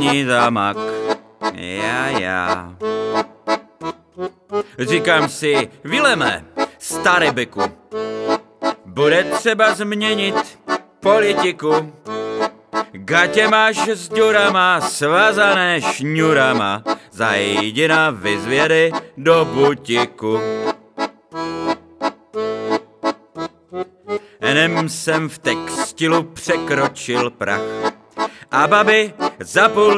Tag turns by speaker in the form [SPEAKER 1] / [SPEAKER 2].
[SPEAKER 1] není zamak. Já. Říkám si, Vileme, starybyku, bude třeba změnit politiku. Gatě máš s děurama, svazané šňurama, zajdi na vyzvědy do butiku. Enem jsem v textilu překročil prach a babi za půl